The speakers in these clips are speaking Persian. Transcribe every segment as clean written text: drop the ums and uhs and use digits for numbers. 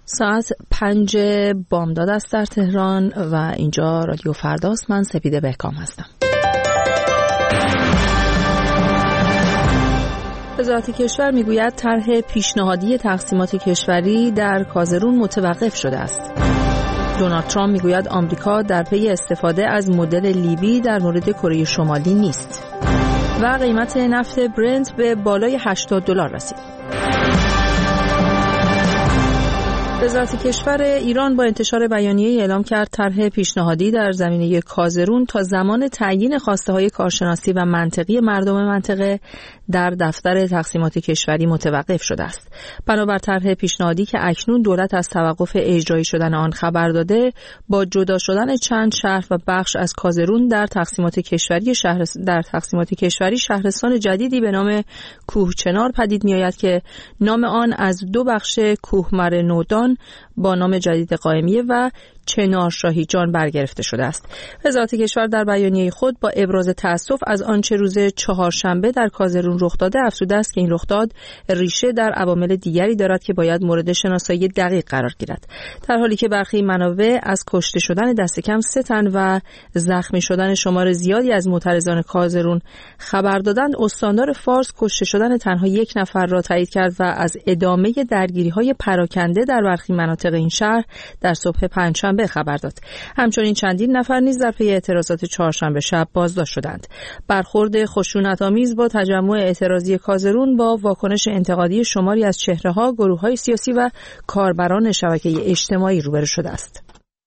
ساعت 5 بامداد است در تهران و اینجا رادیو فرداست. من سپیده بهکام هستم. وزارت کشور میگوید طرح پیشنهادی تقسیمات کشوری در کازرون متوقف شده است. دونالد ترامپ میگوید آمریکا در پی استفاده از مدل لیبی در مورد کره شمالی نیست. و قیمت نفت برنت به بالای $80 رسید. وزارت کشور ایران با انتشار بیانیه‌ای اعلام کرد طرح پیشنهادی در زمینه کازرون تا زمان تعیین خواسته‌های کارشناسی و منطقی مردم منطقه در دفتر تقسیمات کشوری متوقف شده است. بنابر طرح پیشنهادی که اکنون دولت از توقف اجرایی شدن آن خبر داده، با جدا شدن چند شهر و بخش از کازرون در تقسیمات کشوری شهرستان جدیدی به نام کوهچنار پدید می‌آید که نام آن از دو بخش کوهمر نودان با نام جدید قائمیه و چنار شاهی جان برگرفته شده است. وزارت کشور در بیانیه خود با ابراز تأسف از آنچه روز چهارشنبه در کازرون رخ داده افزوده است که این رخداد ریشه در عوامل دیگری دارد که باید مورد شناسایی دقیق قرار گیرد. در حالی که برخی منابع از کشته شدن دست کم 3 تن و زخمی شدن شمار زیادی از معترضان کازرون خبر دادند، استاندار فارس کشته شدن تنها 1 نفر را تایید کرد و از ادامه درگیری‌های پراکنده در برخی مناطق این شهر در صبح پنجشنبه خبر داد. همچنین چندین نفر نیز در پی اعتراضات چهارشنبه شب بازداشت شدند. برخورد خشونت‌آمیز با تجمع اعتراضی کازرون با واکنش انتقادی شماری از چهره‌ها، گروه‌های سیاسی و کاربران شبکه اجتماعی روبرو شده است.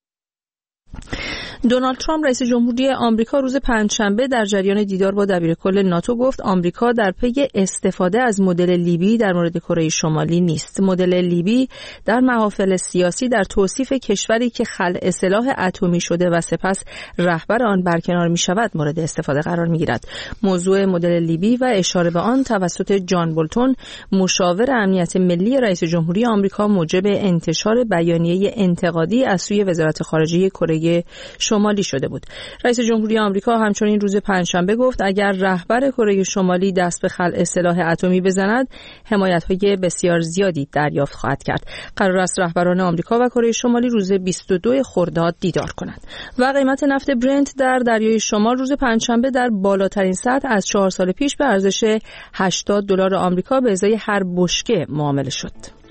دونالد ترامپ رئیس جمهوری آمریکا روز پنجشنبه در جریان دیدار با دبیرکل ناتو گفت آمریکا در پی استفاده از مدل لیبی در مورد کره شمالی نیست. مدل لیبی در محافل سیاسی در توصیف کشوری که خلع سلاح اتمی شده و سپس رهبر آن برکنار می شود مورد استفاده قرار می گیرد. موضوع مدل لیبی و اشاره به آن توسط جان بولتون مشاور امنیت ملی رئیس جمهوری آمریکا موجب انتشار بیانیه انتقادی از سوی وزارت خارجه کره شمالی شده بود. رئیس جمهوری آمریکا همچنین روز پنجشنبه گفت اگر رهبر کره شمالی دست به خلع سلاح اتمی بزند، حمایت‌های بسیار زیادی دریافت خواهد کرد. قرار است رهبران آمریکا و کره شمالی روز 22 خرداد دیدار کنند. و قیمت نفت برنت در دریای شمال روز پنجشنبه در بالاترین سطح از 4 سال پیش به ارزش $80 آمریکا به ازای هر بشکه معامله شد.